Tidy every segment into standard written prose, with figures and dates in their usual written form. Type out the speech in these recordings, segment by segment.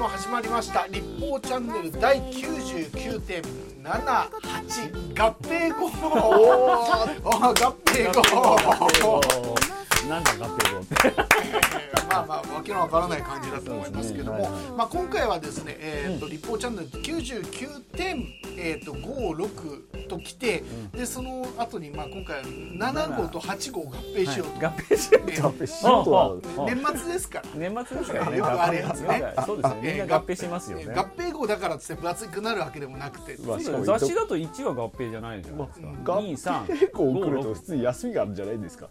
も始まりました立法チャンネル第 99.78 合併号合併号なんだ合併号ってまあわけのわからない感じだと思いますけども、今回はですね、立法チャンネル 99.56 ときて、でその後に今回は7号と8号合併しようと、 合併しようと年末ですから年末ですからね、 よくあるやつね。 そうですね、みんな合併しますよね。 合併号だからっつって分厚くなるわけでもなくて、 雑誌だと1は合併じゃないじゃないですか。2、3、 合併号来ると普通に休みがあるんじゃないですか。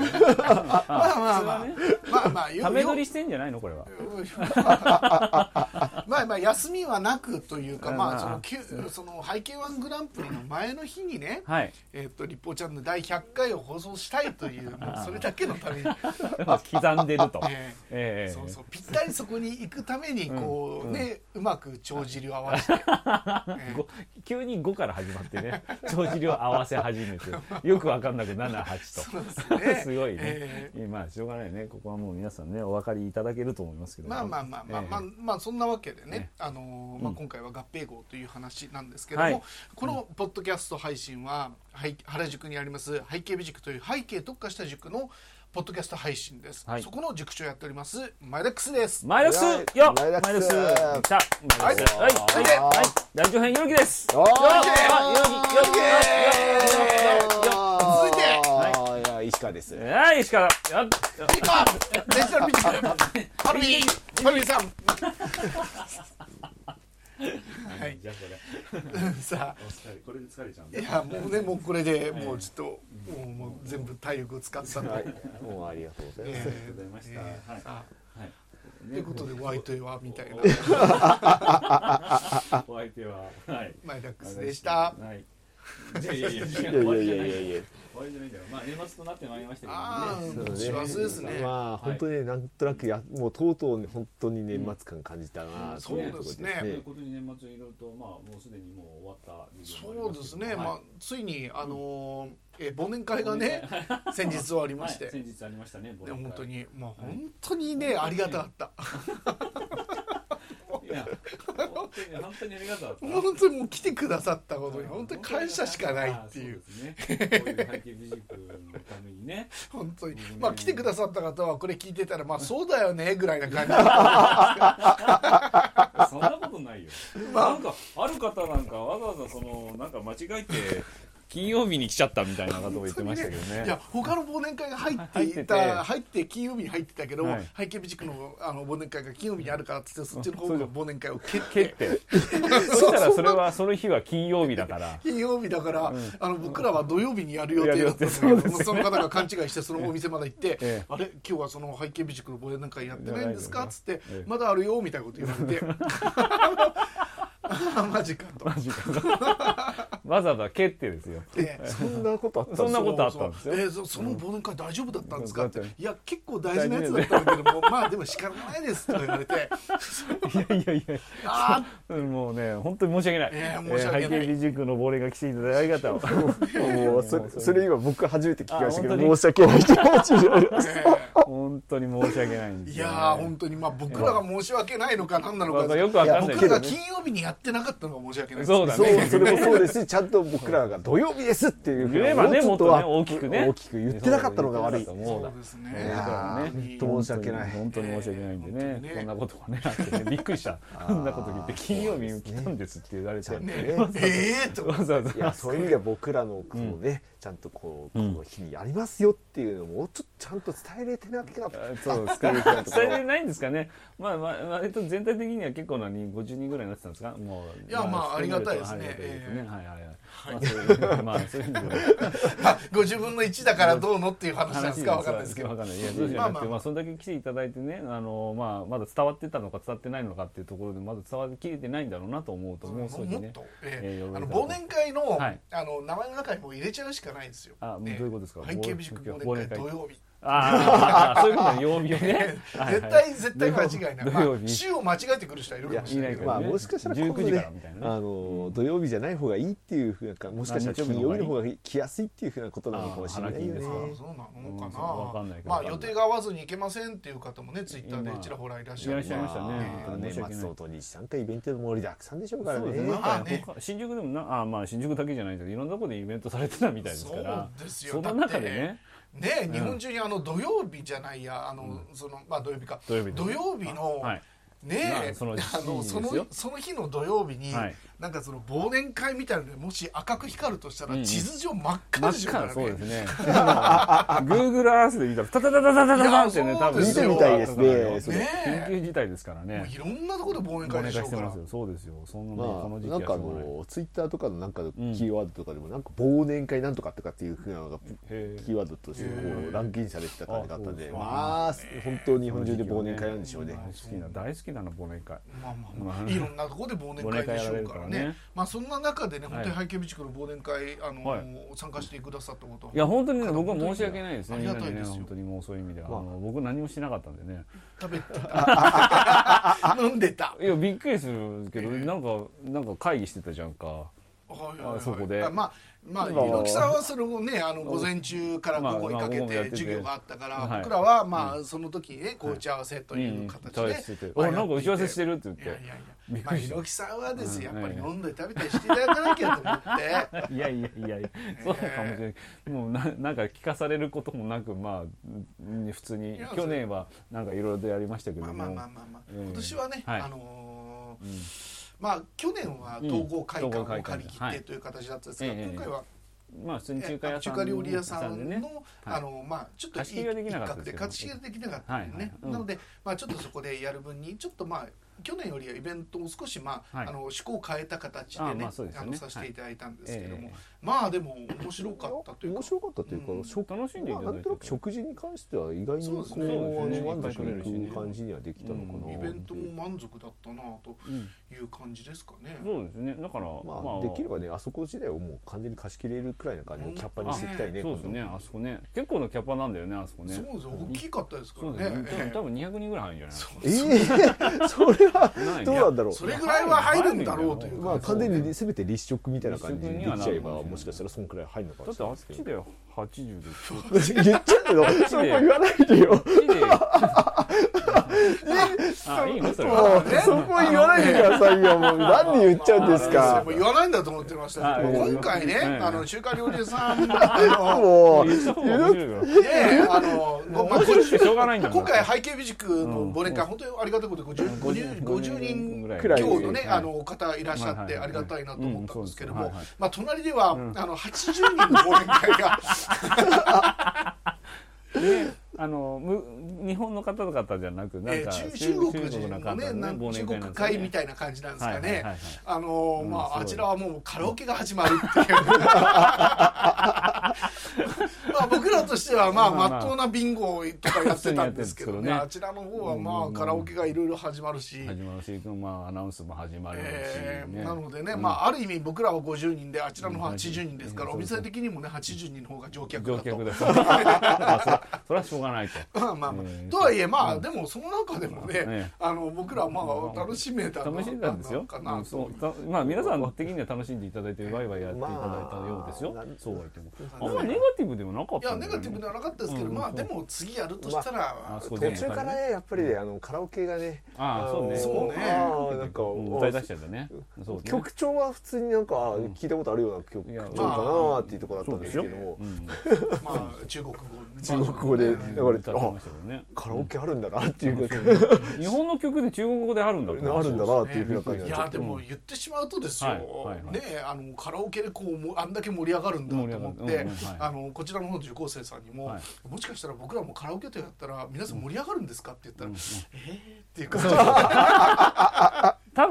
まあため撮りしてんじゃないのこれは。 まあ休みはなくというか、その背景ワングランプリの前の日にね、立法チャンネル第100回を放送したいというそれだけのために刻んでると、 そうぴったりそこに行くためにこうね、うまく帳尻を合わせて急に5から始まってね、帳尻を合わせ始めてよく分かんなく7、8とすごいね。まあしょうがないね、ここはもう皆さんねお分かりいただけると思いますけど、 まあそんなわけでね、今回は合併号という話なんですけども、このポッドキャスト配信は原宿にあります背景美塾という背景特化した塾のポッドキャスト配信です。そこの塾長やっておりますマイダックスです。 マイダックスよ、マイダックスさあ、はい大長編ゆうきです。続いて石川です。 石川デジタル美塾ハルミさんはい、じゃあこれさあこれで疲れちゃうんだ。 いやもうこれでもうちょっともう全部体力を使ったので、 もうありがとうございます。 ありがとうございました。 ということでお相手はみたいなお相手はマイダックスでした。 いや終わりじゃないんだよ。まあ年末となってまいりましたけどね。 幸せですね。 まあ本当になんとなくもうとうとう本当に年末感感じたな。 そうですね。 ということに年末いろいろともうすでにもう終わった時期もありますけど。 そうですね。ついに忘年会がね先日終わりまして。 先日ありましたね。 本当にねありがたかった。 本当にありがとう。 本当にもう来てくださったことに本当に感謝しかないっていう。 こういう背景美塾のためにね。 本当に来てくださった方はこれ聞いてたらそうだよねぐらいな感じ。 そんなことないよ。なんかある方なんかわざわざそのなんか間違えて金曜日に来ちゃったみたいなことを言ってましたけどね。 いや他の忘年会が入って金曜日に入ってたけど、背景美塾の忘年会が金曜日にあるからっつってそっちの方の忘年会を蹴ってそしたらその日は金曜日だから僕らは土曜日にやる予定だったんだけど、その方が勘違いしてそのお店まで行ってあれ今日はその背景美塾の忘年会やってないんですかっつってまだあるよみたいなこと言われてマジかとわざわざ蹴ってですよ。 そんなことあったんですよ。 その忘年会大丈夫だったんですかって、いや結構大事なやつだったんだけどもでも仕方ないですと言われていやもうね本当に申し訳ない。背景美塾の亡霊が来ていただいてありがとう。 もうそれ今僕初めて聞きましたけど申し訳ない気持ちになります。 本当に申し訳ないんですよ。 いや本当に僕らが申し訳ないのか何なのかよくわかんない。 僕らが金曜日にやってなかったのが申し訳ない。 そうだね。 それもそうですし、ちゃんと僕らが土曜日ですっていう言えばねもっとね大きく言ってなかったのが悪い。 そうですね。 本当申し訳ない。 本当に申し訳ないんでね。こんなことがねあってねびっくりした。こんなこと言って金曜日に来たんですって言われて。 いやそういう意味では僕らのねちゃんとこの日にやりますよっていうのをもうちょっとちゃんと伝えれてなかった。 そうですか。伝えれないんですかね。全体的には結構なに50人ぐらいになってたんですか。もういやありがたいですね。50分の1だからどうのっていう話なんですか分かんないですけど。 いやどうじゃなくてそれだけ来ていただいてねまだ伝わってたのか伝わってないのかっていうところでまだ伝わりきれてないんだろうなと思うともう少しね。 忘年会の名前の中にも入れちゃうしかないんですよ。 どういうことですか。 背景美塾忘年会土曜日。 そういうことね、曜日をね絶対間違いない。 土曜日週を間違えてくる人はいるかもしれないけど、 まあもしかしたら 19時からみたいなね、 土曜日じゃない方がいいっていうふうな、もしかしたら金曜日の方が来やすいっていうふうなことなのかもしれないよね。 そうなのかな。 わかんないけど、 まあ予定が合わずに行けませんっていう方もね、ツイッターでちらほらいらっしゃる。 いらっしゃいましたね。 年末と土日3回イベントの盛りだくさんでしょうからね。 新宿でもまあ新宿だけじゃないけどいろんなところでイベントされてたみたいですから、その中でね。 日本中に土曜日じゃないや土曜日か土曜日のねその日の土曜日になんかその忘年会みたいなのでもし赤く光るとしたら地図上真っ赤でしょうからね。 そうですね。Google Earth で見たらタタタタタタタってね、多分見てみたいですね。 緊急事態ですからね。 いろんなところで忘年会でしょうから。 そうですよ。そんなこの時期なんかツイッターとかのなんかキーワードとかでもなんか忘年会なんとかってかっていう風なのがキーワードとしてランクインされてた感じだったんで、まあ本当に日本中で忘年会なんでしょうね。 大好きなの忘年会。 いろんなところで忘年会でしょうからね。まあそんな中でね、本当に背景備蓄の忘年会参加してくださったこと、 いや本当にね、僕は申し訳ないですね。ありがたいですよ。本当にもうそういう意味では僕何もしてなかったんでね。 食べてた飲んでた。 いやびっくりするけど、なんか会議してたじゃんか。そこで。 まあ猪木さんはそれをね午前中から午後にかけて授業があったから、僕らはまあその時にね打ち合わせという形でなんか打ち合わせしてるって言って。 まあ猪木さんはですよ、やっぱり飲んで食べてしていただかなきゃと思って。 いやそうかもしれない。もうなんか聞かされることもなく、まあ普通に去年はなんかいろいろやりましたけども、 今年はねまあ去年は統合会館を借り切ってという形だったんですが、今回はまあ普通に中華料理屋さんのまあちょっと一角で貸し切りができなかったんでね。なのでまあちょっとそこでやる分にちょっとまあ去年よりはイベントを少し趣向を変えた形でねさせていただいたんですけども、まあでも面白かったというか、 面白かったというか、 楽しんでいただいて、 なんとなく食事に関しては意外にこう満足いく感じにはできたのかな。 イベントも満足だったなという感じですかね。 そうですね。だからまあできればね、あそこ自体をもう完全に貸し切れるくらいな感じのキャッパにしていきたいね。 そうですね。あそこね、結構のキャッパなんだよね、あそこね。 そうです。大きかったですからね。 多分200人ぐらい入るんじゃない。 それはどうなんだろう。 それぐらいは入るんだろうという。 まあ完全にせめて立食みたいな感じにできちゃえば、もしかしたらそんくらい入るのかもしれないですけど。 だってあっちで80で言っちゃうけど、そこ言わないでよ。 いいのそれそこ言わないでくださいよ。もうなんで言っちゃうんですか。 言わないんだと思ってましたけど、今回ね中華料理屋さんもう今回背景美塾の忘年会本当にありがたいことで50人強のね方いらっしゃってありがたいなと思ったんですけども、まあ隣では80人の忘年会が日本の方々じゃなくなんか中国人のね中国会みたいな感じなんですかね。まああちらはもうカラオケが始まるっていうまあ僕らとしてはまっとうなビンゴとかやってたんですけどね、あちらの方はまあカラオケがいろいろ始まるしまあアナウンスも始まるしなのでね、まあある意味僕らは50人であちらの方は80人ですから、お店的にもね80人の方が乗客だとそれはしょうがないと。 とはいえまあでもその中でもね僕らはまあ楽しめたんですよ。まあ皆さん的には楽しんでいただいてワイワイやっていただいたようですよ。そうは言ってもあんまネガティブでもなかった。 いやネガティブではなかったですけど、まあでも次やるとしたら途中からねやっぱりカラオケがね、 なんか歌い出しちゃったね。 曲調は普通になんか聞いたことあるような曲調かなっていうところだったんですけども、 まあ中国語で流れてカラオケあるんだなっていう日本の曲で中国語であるんだなっていうふうな感じ。 いやでも言ってしまうとですよ、ねカラオケでこうあんだけ盛り上がるんだと思ってこちらの受講生さんにももしかしたら僕らもカラオケとやったら皆さん盛り上がるんですかって言ったらっていう感じ。 多分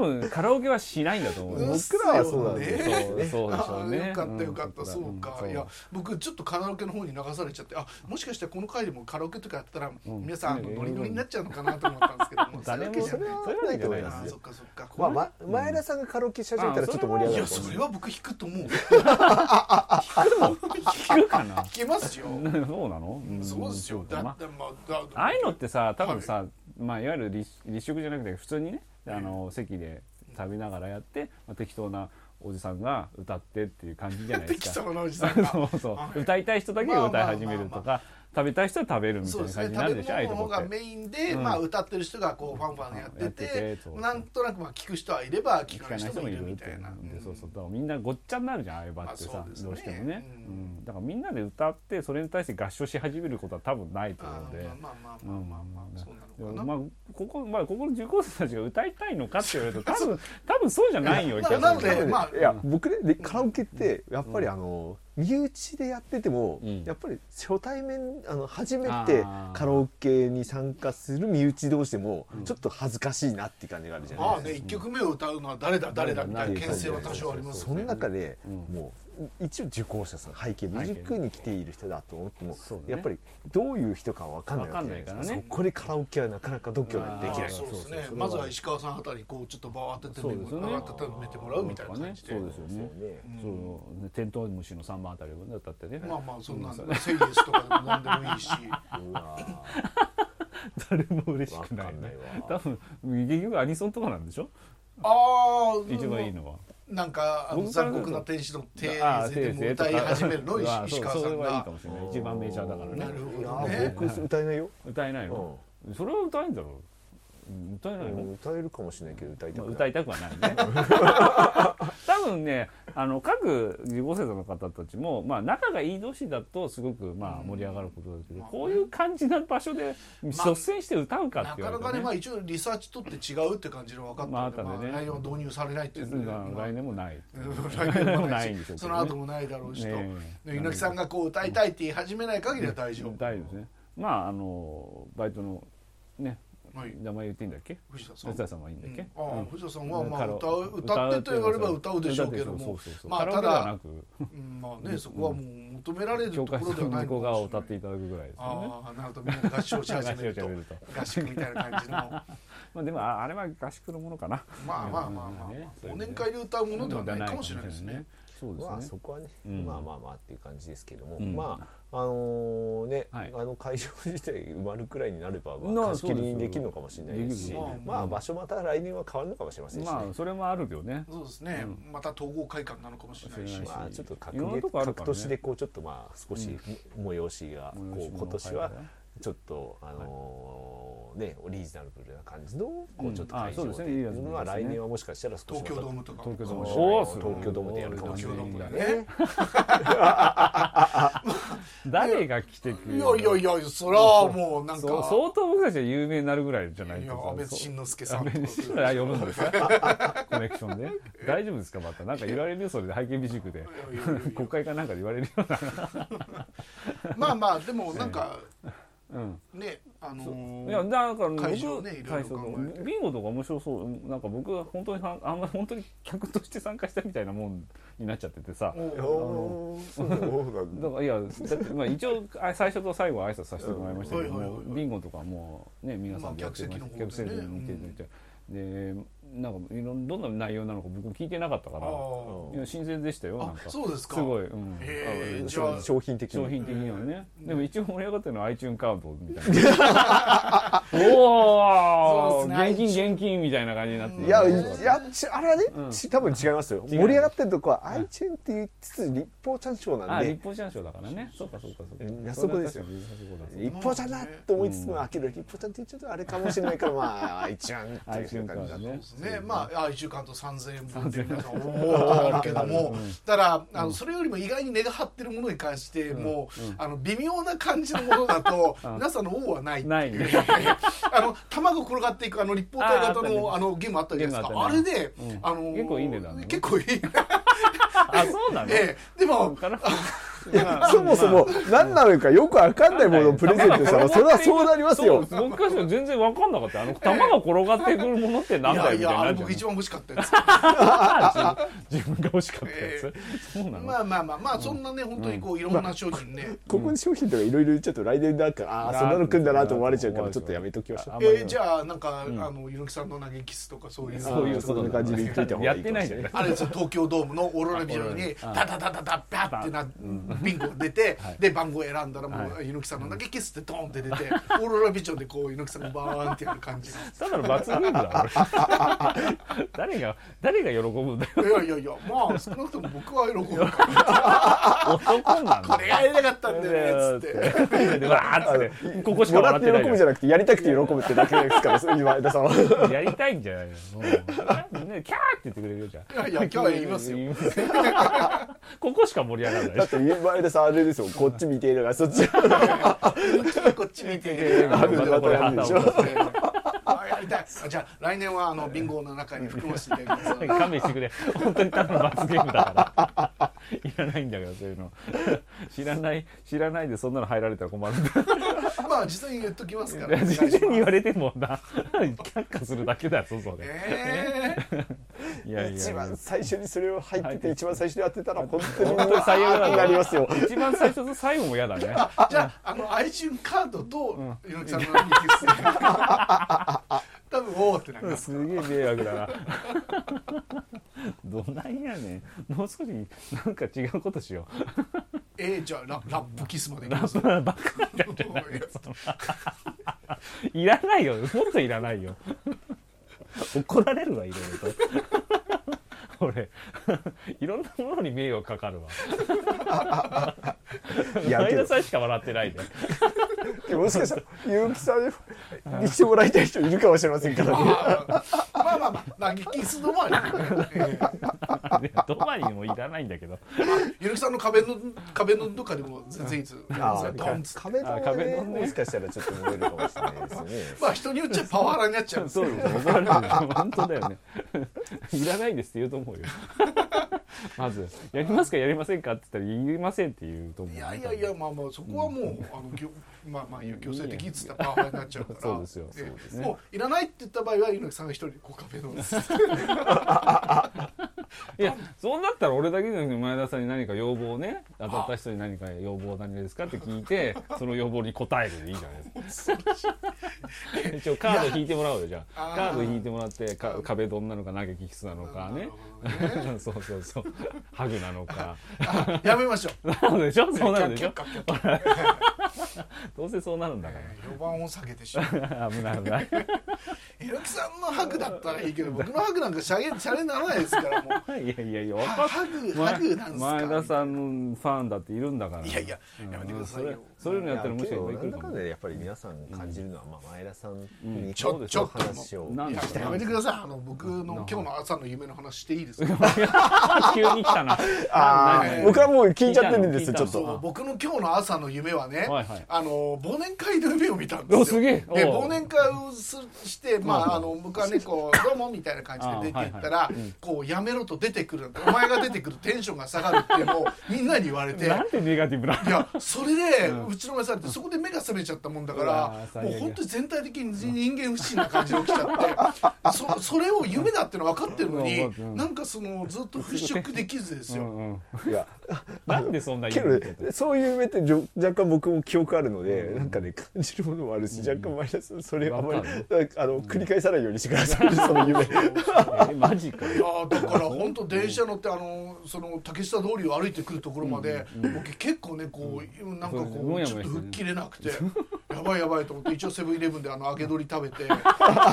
分カラオケはしないんだと思う。 僕らはそうなんでそうでしょうね。 よかったよかった、そうか。いや僕ちょっとカラオケの方に流されちゃって、もしかしてこの回でもカラオケとかやったら皆さんノリノリになっちゃうのかなと思ったんですけども、 誰もそれはないと思います。 そっかそっか。 まあ前田さんがカラオケし始めたらちょっと盛り上がる。 いやそれは僕弾くと思う。 弾くかな。 弾けますよ。 そうなの？ そうですよ。 ああいうのってさ、多分さ、まあいわゆる立食じゃなくて普通にね、席で食べながらやって、適当なおじさんが歌ってっていう感じじゃないですか。 適当なおじさんが。 そうそう。歌いたい人だけが歌い始めるとか。食べたい人は食べるみたいな感じになるでしょ。 食べ物の方がメインで、歌ってる人がこうファンファンやってて、なんとなく聞く人はいれば聞かない人もいるみたいな。 そうそう。だからみんなごっちゃになるじゃん、ああいう場ってさ、どうしてもね。だからみんなで歌ってそれに対して合唱し始めることは多分ないと思うんで。まあここの受講生たちが歌いたいのかって言われると多分そうじゃないよ。 なのでいや僕ねカラオケってやっぱり身内でやってても、やっぱり初対面初めてカラオケに参加する身内同士でもちょっと恥ずかしいなっていう感じがあるじゃないですか。 1曲目を歌うのは誰だみたいな牽制は多少ありますよね。 その中でもう一応受講者さん背景塾に来ている人だと思っても、やっぱりどういう人か分かんないわけじゃないですか。そこでカラオケはなかなか度胸できない。 そうですね。まずは石川さんあたりこうちょっと場を当ててめてもらうみたいな感じで。 そうですよね。そうテントウムシの3番あたりを歌ってね。 まあそんなセイエスとかでも何でもいいし。 誰も嬉しくないね。多分結局アニソンとかなんでしょ。一番いいのは。 なんか残酷な天使のテーゼでも歌い始めるの石川さんが。 それはいいかもしれない。一番メジャーだからね。 なるほどね。 僕歌えないよ。 歌えないの。それは歌えんだろう。歌えないの？ 歌えるかもしれないけど歌いたくはないね。多分ね各受講生の方たちも仲がいい同士だとすごく盛り上がることだけど、こういう感じな場所で率先して歌うかって言われるとね。 なかなかね一応リサーチ取って違うって感じの分かったんで、来年は導入されないっていう来年もない。 来年もないんでしょう。 その後もないだろうしと。猪木さんがこう歌いたいって言い始めない限りは大丈夫。 大丈夫ですね。バイトのね。名前言っていいんだっけ？藤田さんはいいんだっけ？ 藤田さんは歌ってと言われば歌うでしょうけども、ただそこはもう求められるところではない。 向こう側を歌っていただくぐらいですよね。 なるとみんな合唱し始めると合宿みたいな感じの。 でもあれは合宿のものかな。 忘年会で歌うものではないかもしれないですね。 そうですね。そこはね、まあっていう感じですけども、会場自体埋まるくらいになれば貸し切りにできるのかもしれないですし、場所また来年は変わるのかもしれませんし、 それもあるよね。 そうですね。また統合会館なのかもしれないし、 ちょっと各年でこうちょっと少し催しが今年はちょっとオリジナルな感じのこうちょっと会場で、来年はもしかしたら東京ドームとか東京ドームでやるかもしれないんだね。 誰が来てくれる？ いやそれはもうなんか相当僕たちは有名になるぐらいじゃないとか。 安倍晋之助さんとか呼ぶんですか？コネクションで大丈夫ですか？またなんか言われるよ、それで背景美塾で国会かなんかで言われるような。でもなんかね、 いやだから僕ビンゴとか面白そう。なんか僕は本当に本当に客として参加したみたいなもんになっちゃっててさ。だからいやだって一応最初と最後は挨拶させてもらいましたけども、ビンゴとかもね皆さんでやってました。客席で見てでなんかどんな内容なのか僕聞いてなかったから新鮮でしたよ。なんかそうですか。 すごい、 じゃあ商品的にはね。でも一応盛り上がってるのは iTunes カードみたいな。おお、現金みたいな感じになって。 いやあれはね多分違いますよ。盛り上がってるとこは iTunes って言いつつ立法ちゃん賞なんで。 立法ちゃん賞だからね。そうか。 そこですよ。立法ちゃんだと思いつつもけど立法ちゃんって言っちゃうとあれかもしれないからiTunes っていう感じだね。 1週間と3000円分って皆さん思うけども、ただそれよりも意外に値が張ってるものに関しても微妙な感じのものだと皆さんの王はないっていう。卵転がっていく立方体型のゲームあったじゃないですか。あれで結構いい値段。 結構いい。 あ、そうなの？ でもそもそも何なのかよくわかんないものをプレゼントしたらそれはそうなりますよ。 僕からしたら全然わかんなかった。玉が転がってくるものってなんだよみたいな。 いや僕一番欲しかったやつ。 自分が欲しかったやつ。そうなの。 まあそんなね本当にこういろんな商品ね。 ここに商品とかいろいろ言っちゃうと来年なんかそんなの来んだなと思われちゃうからちょっとやめときましょう。 じゃあなんか猪木さんの投げキスとかそういうそんな感じで言っといた方がいいかもしれない。 あれですよ東京ドームのオーロラビジョンにダダダダダバッってなビンゴが出てで番号選んだらもう猪木さんの投げキスってドーンって出てオーロラビジョンでこう猪木さんがバーンってやる感じ。 ただの罰ゲームだろ。誰が喜ぶんだよ。 いやまあ少なくとも僕は喜ぶ。 男なんだ。 これがやりたかったんだよねっつって。 わーってここしかもらって笑ってない。 喜ぶじゃなくてやりたくて喜ぶってだけですから今田さんは。 やりたいんじゃないの。キャーって言ってくれるじゃん。 いや今日は言いますよ。 ここしか盛り上がらない。 だって前田さんあれですよ、こっち見てるからそっちこっち見てる。 あるんだとやるんでしょ。 やりたい。じゃあ来年はビンゴの中に含ませていただきます。 勘弁してくれ。本当にただの罰ゲームだからいらないんだけどそういうの知らないでそんなの入られたら困るんだ。 まあ実際に言っときますから。 事前に言われてもな却下するだけだよそれ。いや一番最初にそれを入ってて一番最初にやってたら本当に最悪だなりますよ。 一番最初と最後も嫌だね。 じゃあiTunes カードと猪木さんのミキス多分おーってなります。 すげえ迷惑だな。どないやねん。もう少しなんか違うことしよう。 じゃあラップキスまでいきます。 バカなんだよいらないよ。もっといらないよ。怒られるわいろいろと。俺いろんなものに迷惑かかるわ。前田さんしか笑ってないで。 もしかしたら結城さんにしてもらいたい人いるかもしれませんからね。 まあ投げキス止まり。 止まりもいらないんだけど。 ゆるきさんの壁のどっかでも全然いいです。 壁ドンねもしかしたらちょっと燃えるかもしれないですね。 まあ人によっちゃパワハラになっちゃうんですよ。 そうです。怒られる。本当だよね。いらないですって言うと思うよ。まずやりますかやりませんかって言ったら言いませんって言うと思う。 いやまあそこはもうまあ強制的っつったらパワハラになっちゃうから。 そうですよ。 もういらないって言った場合は猪木さんが一人でこう壁ドンです。 いやそうなったら俺だけじゃなくて前田さんに何か要望ね当たった人に何か要望何ですかって聞いてその要望に応えるでいいじゃないですか。一応カード引いてもらおうよじゃあ。カード引いてもらって壁ドンなのか投げキスなのかね。そうハグなのか。 やめましょう。 なるでしょそうなるでしょ。どうせそうなるんだから。 4番を下げてしまう。 危ない。 猪木さんのハグだったらいいけど僕のハグなんかシャレにならないですからもう。 いやハグなんですか。 前田さんのファンだっているんだから。 いややめてくださいよ。 そういうのやったらむしろなんだかんだでやっぱり皆さん感じるのは前田さんにちょっと話をやめてください。僕の今日の朝の夢の話していいですか。 急に来たな。 僕はもう聞いちゃってるんですよちょっと。 僕の今日の朝の夢はね忘年会の夢を見たんですよ。 すげえ。 で忘年会をして僕はねこうどうもみたいな感じで出て行ったらこうやめろと出てくるお前が出てくるテンションが下がるってもうみんなに言われて。 なんてネガティブな。 いやそれで打ちのめされてそこで目が覚めちゃったもんだからもう本当に全体的に人間不信な感じで起きちゃってそれを夢だっての分かってるのになんかずっと払拭できずですよ。 いやなんでそんな夢そういう夢って若干僕も記憶あるのでなんかね感じるものもあるし若干マイナスそれあまり繰り返さないようにしてくださいその夢。 マジか。 いやだから本当電車乗ってその竹下通りを歩いてくるところまで僕結構ねこうなんかこうちょっと吹っ切れなくてやばいと思って一応セブンイレブンで揚げ鶏食べてこんな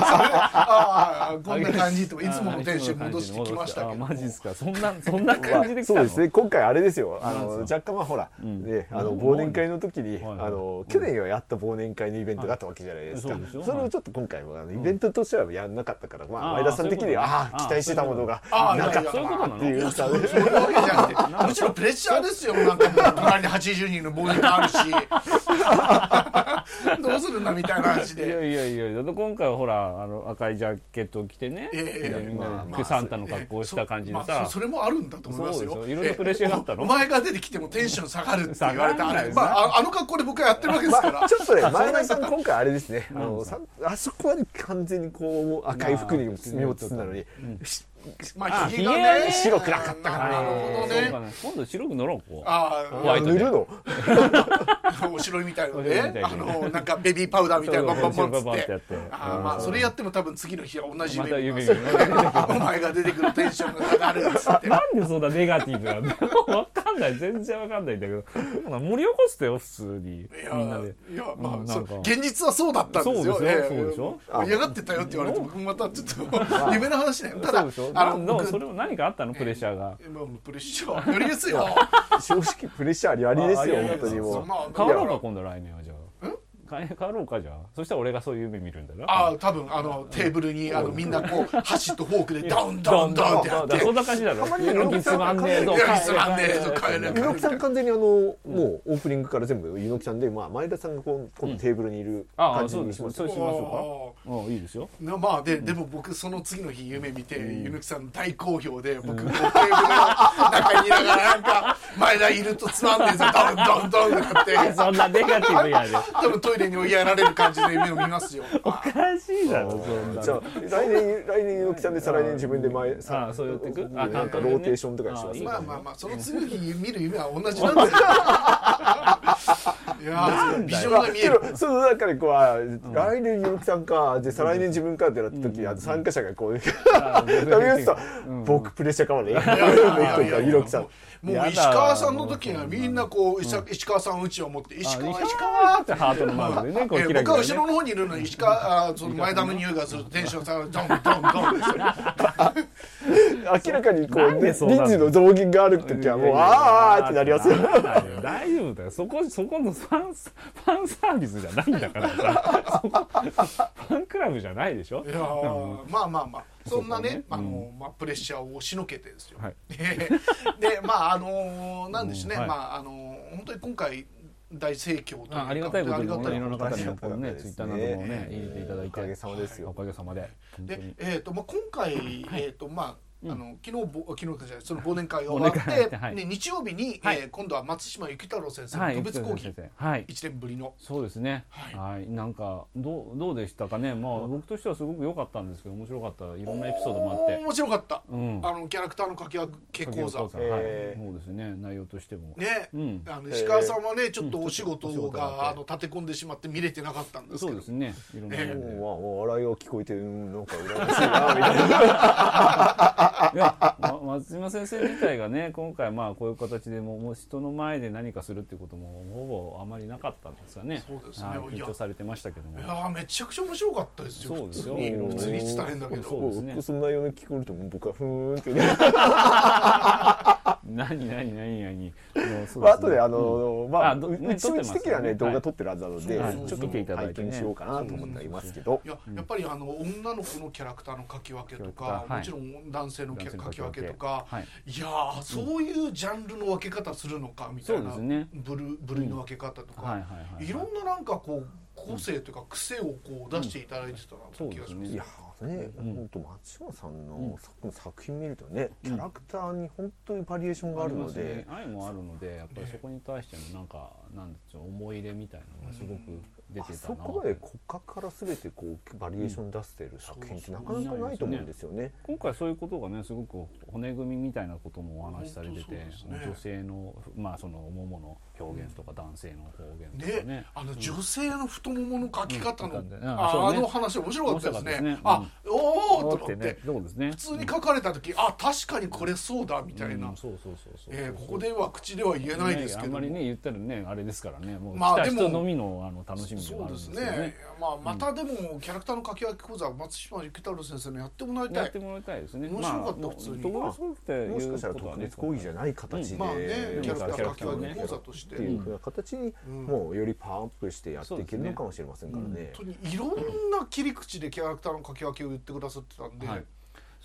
感じといつものテンション戻してきましたけど。 マジですか。そんな感じで来たの。 そうですね今回あれですよ若干ほら忘年会の時に去年はやった忘年会のイベントがあったわけじゃないですか。それをちょっと今回はイベントとしてはやんなかったから前田さん的には期待してたものがなかったなっていうそういうわけじゃなくてむしろプレッシャーですよ。なんかもう隣に80人の忘年会あるしどうするんだみたいな話で。 いやいやいや、だって今回はほら赤いジャケットを着てね、サンタの格好をした感じでさ、 それもあるんだと思いますよ。 そうですよ。いろいろプレッシャーがあったの。 お前が出てきてもテンション下がるって言われたあれ、あの格好で僕はやってるわけですから。 ちょっとね、前田さん今回あれですね、あそこは完全にこう赤い服に身を包んだのに。 まあひげがね白くなかったからね。 今度白く塗ろうこう。 塗るの？ おしろいみたいのね、なんかベビーパウダーみたいなバンバンバンつって、まあそれやっても多分次の日は同じ夢見ますよ。お前が出てくるテンションが上がるっつって。 なんでそんなネガティブなんだよ。わかんない、全然わかんないんだけど、盛り起こしてよ普通にみんなで。 いやまあ現実はそうだったんですよ。そうでしょ。嫌がってたよって言われて僕またちょっと夢の話だよ。ただそれも何かあったのプレッシャーが。 プレッシャーありですよ。 正直プレッシャーありですよ本当にもう。 変わろうか今度来年はじゃあ。変わろうかじゃあ。そしたら俺がそういう夢見るんだな。 多分テーブルにみんなこう箸とフォークでドンドンドンってやって。 そんな感じだろ。 猪木さん完全にもうオープニングから全部猪木さんで、前田さんが今度テーブルにいる感じにします。 そうしましょうか。いいですよ。 まあでも僕その次の日夢見て猪木さん大好評で僕もテーブルの中にいながらなんか前田いるとつまんねえぞドンドンドンってなって。 そんなネガティブやで。 多分トイレに追いやられる感じの夢を見ますよ。 おかしいだろそんな。 じゃあ来年猪木さんで再来年自分でそうやっていく。 なんかローテーションとかにします。 まあその次の日見る夢は同じなんですよ。いやビジョンが見える。 そうだからこう来年猪木さんかで再来年自分かってなった時参加者がこう僕プレッシャーかもね。猪木さん。 もう石川さんの時にはみんなこう石川さんうちを持って石川ってハートのマークでねこうキラキラね。 僕は後ろの方にいるのに石川その前田の匂いがするとテンション下がるドンドンドンですよ。 明らかにこう人数の増減がある時はもうあーってなりますよ。 大丈夫だよ。そこのファンサービスじゃないんだからさ。ファンクラブじゃないでしょ。 いやまあそんなねプレッシャーをしのけてですよ。でなんですね本当に今回大盛況というかありがたいことにいろんな方にこのねツイッターなどもね入れていただいておかげさまですよ。 おかげさまで。 で今回昨日じゃないその忘年会が終わって日曜日に今度は松島幸太郎先生の特別講義1年ぶりの。 そうですね。はいなんかどうでしたかね。僕としてはすごく良かったんですけど面白かった。いろんなエピソードもあって面白かった。キャラクターの書き分け講座。 そうですね内容としてもね石川さんはねちょっとお仕事が立て込んでしまって見れてなかったんですけど。 そうですね。いろんな笑いが聞こえてなんか羨ましいなみたいな。 いや松島先生自体がね今回こういう形でもう人の前で何かするっていうこともほぼあまりなかったんですがね。 そうですね。 緊張されてましたけども。 いやめちゃくちゃ面白かったですよ。 そうですよ。 普通に伝えるんだけど。 そうですね。 そんなように聞こえると僕はふーんって。 何。 あとで一日的なね動画撮ってるはずなのでちょっと拝見しようかなと思っていますけど。 やっぱり女の子のキャラクターの書き分けとかもちろん男性の書き分けとかいやそういうジャンルの分け方するのかみたいな部類の分け方とかいろんななんかこう個性というか癖をこう出していただいてたなという気がします。 いやね本当松島さんの作品見るとねキャラクターに本当にバリエーションがあるので愛もあるのでやっぱりそこに対してのなんでしょう思い入れみたいなのがすごく出てたな。 そこまで骨格から全てこうバリエーション出している作品ってなかなかないと思うんですよね。 今回そういうことがねすごく骨組みみたいなこともお話しされてて女性のそのももの表現とか男性の表現とかね女性の太ももの描き方の話面白かったですね。おおと思って普通に書かれた時確かにこれそうだみたいな。ここでは口では言えないですけどあんまりね言ったらねあれですからねもう来た人のみの楽しみでもあるんですけどね。 またでもキャラクターの書き分け講座松島幸太郎先生のやってもらいたい。 やってもらいたいですね。 面白かった普通に。 もしかしたら特別講義じゃない形でキャラクター書き分け講座としてっていう形にもうよりパワーアップしてやっていけるのかもしれませんからね。 本当にいろんな切り口でキャラクターの書き分けを言ってくださってたんで。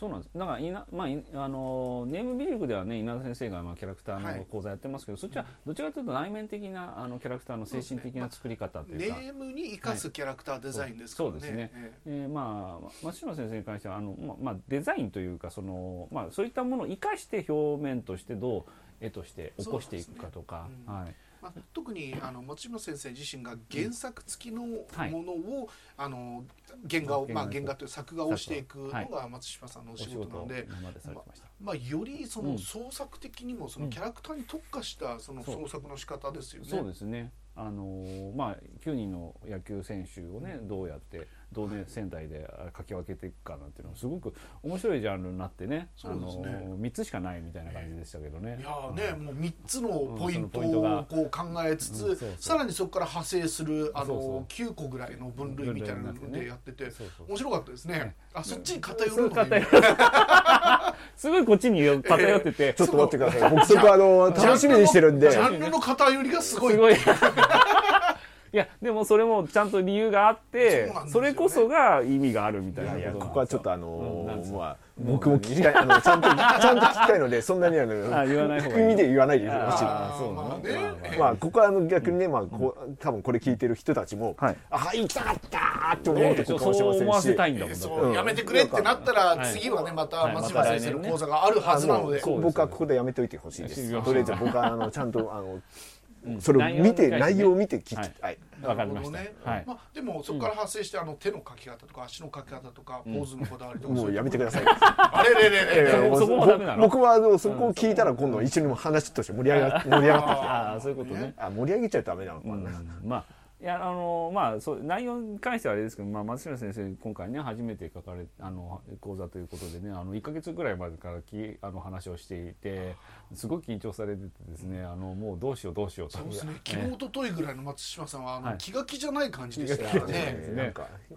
そうなんです。だからネームビリーグではね、稲田先生がキャラクターの講座やってますけど、そっちはどちらかというと内面的なキャラクターの精神的な作り方というか、 ネームに生かすキャラクターデザインですからね。 そうですね。松島先生に関してはデザインというかそういったものを生かして表面としてどう絵として起こしていくかとか。 特に松島先生自身が原作付きのものを、原画という作画をしていくのが松島さんのお仕事なので、よりその創作的にもそのキャラクターに特化したその創作の仕方ですよね。 そうですね。9人の野球選手をね、どうやって同年仙台で書き分けていくかなんていうのはすごく面白いジャンルになってね、3つしかないみたいな感じでしたけどね。 いやね、もう3つのポイントをこう考えつつ、さらにそこから派生する9個ぐらいの分類みたいなのでやってて面白かったですね。そっちに偏るのね。 すごいこっちに偏ってて、 ちょっと待ってください。僕そこ楽しみにしてるんで。 ジャンルの偏りがすごい。 いやでもそれもちゃんと理由があって、それこそが意味があるみたいな。 いやここはちょっと僕も聞きたい、ちゃんと聞きたいので、そんなに言わない方がいい。耳で言わないでほしい。ここは逆にね、多分これ聞いてる人たちも、行きたかったって思うとこかもしれませんし、 そう思わせたいんだもん。 やめてくれってなったら次はねまた松島先生の講座があるはずなので、 僕はここでやめといてほしいです。とりあえず僕はちゃんとそれを見て、内容を見て聞きたい。 わかりました。 でもそこから発生して手の描き方とか足の描き方とかポーズのこだわりとか、 もうやめてください。 あれそこもダメなの？ 僕はそこを聞いたら今度一緒に話として盛り上がってきて、 そういうことね。 盛り上げちゃダメなのかな。 いやそう内容に関してはあれですけど、松島先生今回ね初めて書かれ講座ということでね、1ヶ月ぐらい前から話をしていて、すごい緊張されててですね、もうどうしようと。そうですね。昨日おとといぐらいの松島さんは気が気じゃない感じでしたよね。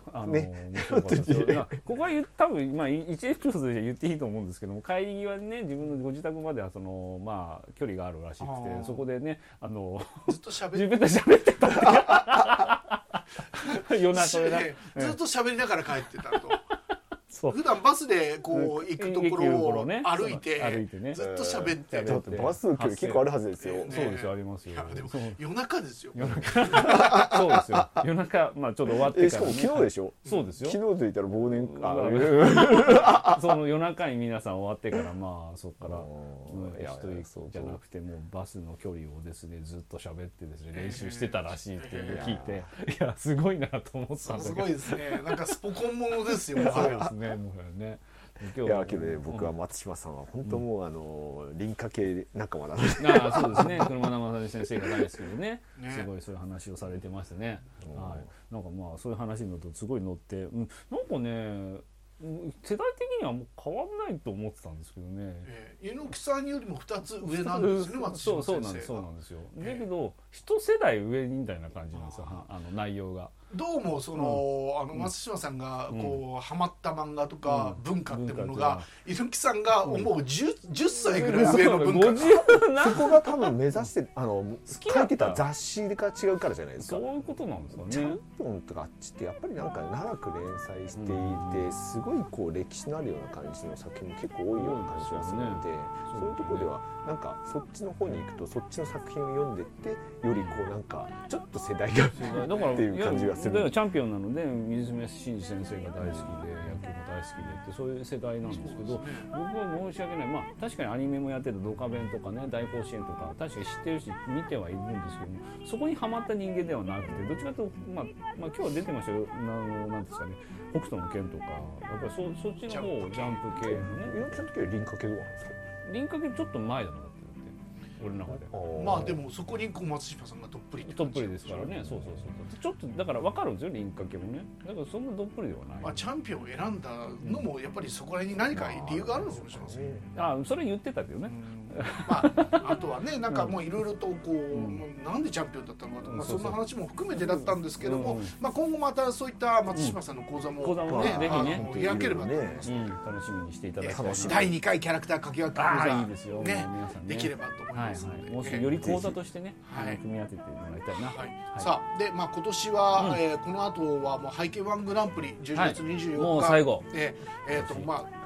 ここは多分1エピソードで言っていいと思うんですけども、帰り際にね自分のご自宅までは距離があるらしくて、そこでねずっと喋ってた。夜中ずっと喋りながら帰ってたと。普段バスでこう行くところを歩いてずっと喋って、 バスの距離結構あるはずですよ。 そうですよ、ありますよ。 でも夜中ですよ。 そうですよ。夜中ちょっと終わってからね。 しかも昨日でしょ。 そうですよ。 昨日と言ったら忘年その夜中に皆さん終わってからそこから一人じゃなくてもうバスの距離をですねずっと喋ってですね練習してたらしいっていうのを聞いて、いやすごいなと思ったんだけど。 すごいですね。なんかスポコンものですよ。 そうですね。もはやね。 いやけどね、僕は松島さんは本当もう輪郭系仲間だね。 そうですね。車田正先生が大好きでね、すごいそういう話をされてましたね。なんかそういう話に乗るとすごい乗って、なんかね世代的にはもう変わんないと思ってたんですけどね。 猪木さんよりも2つ上なんですね、松島先生。 そうなんですよ。だけど一世代上みたいな感じなんですよ、内容が。 どうも松島さんがこうハマった漫画とか文化ってものが猪木さんが思う10歳ぐらい上の文化、 そこが多分目指して書いてた雑誌が違うからじゃないですか。 そういうことなんですかね。 チャンピオンとかあっちってやっぱりなんか長く連載していて、すごいこう歴史のあるような感じの作品も結構多いような感じがするので、そういうところではなんかそっちの方に行くとそっちの作品を読んでってよりこうなんかちょっと世代がっていう感じがする。 チャンピオンなので水目真司先生が大好きで野球も大好きでってそういう世代なんですけど、僕は申し訳ない。確かにアニメもやってたドカベンとかね大甲子園とか確かに知ってるし見てはいるんですけども、そこにハマった人間ではなくて、どっちかというと今日は出てましたよ、なんですかね、北斗の拳とかやっぱりそっちの方ジャンプ系のね。 猪木さんの時は輪郭系どうなんですか？ 輪郭ちょっと前だと思ってるって俺の中で。 でもそこに松島さんがどっぷりどっぷりですからね。そうちょっとだから分かるんですよ輪郭系もね。だからそんなどっぷりではない。 チャンピオンを選んだのもやっぱりそこら辺に何か理由があるのかもしれません。 それ言ってたけどね。 あとはねなんかもういろいろとこうなんでチャンピオンだったのかとかそんな話も含めてだったんですけども、今後またそういった松島さんの講座もねぜひね開ければと思いますので、 楽しみにしていただきたい。 第2回キャラクター書き分け講座ねできればと思いますので、 もうより講座としてね組み立ててもらいたいな。 さあで今年はこの後はもう背景1グランプリ11月24日もう最後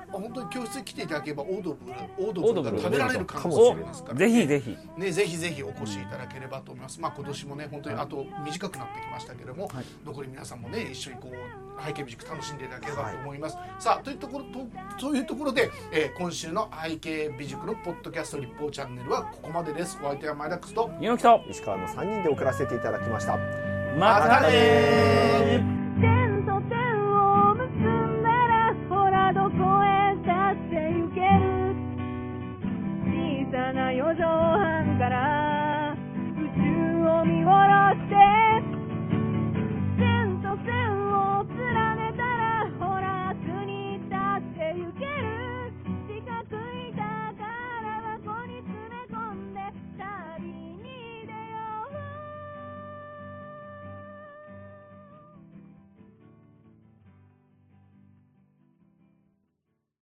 本当に教室に来ていただければオードブルが食べられる可能性がありますから、 ぜひぜひね、ぜひぜひお越しいただければと思います。まあ今年もね本当にあと短くなってきましたけれども、残り皆さんもね一緒にこう背景美塾楽しんでいただければと思います。さあというところで、今週の背景美塾のポッドキャスト立法チャンネルはここまでです。お相手は前田ックスと猪木と石川の3人で送らせていただきました。 またねー。